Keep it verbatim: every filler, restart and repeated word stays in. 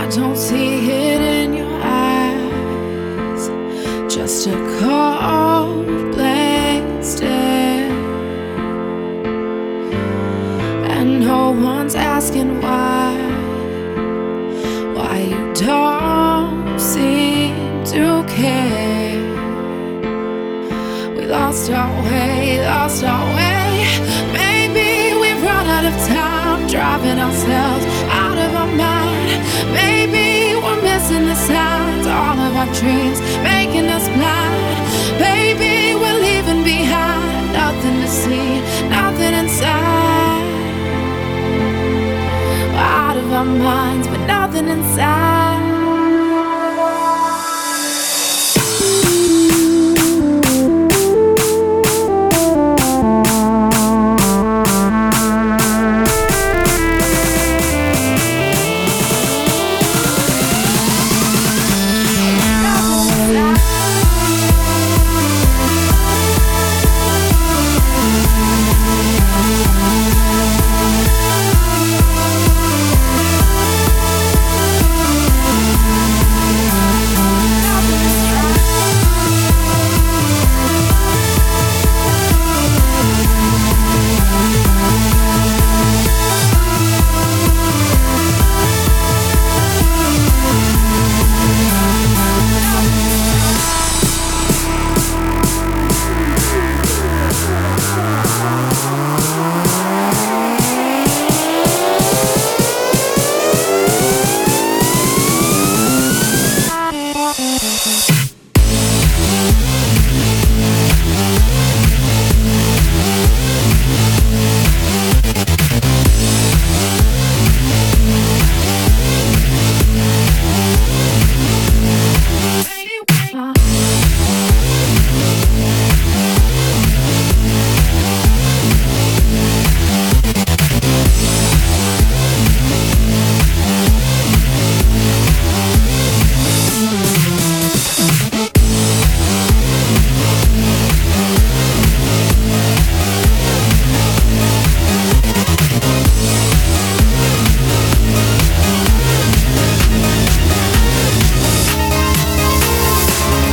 don't see it in your eyes, just a cold blank stare. And no one's asking why, why you don't seem to care. We lost our way, lost our way. Maybe we've run out of time, driving ourselves out of our mind. Maybe we're missing the signs, all of our dreams making us blind. Maybe we're leaving behind nothing to see, nothing inside. We're out of our minds, but nothing inside.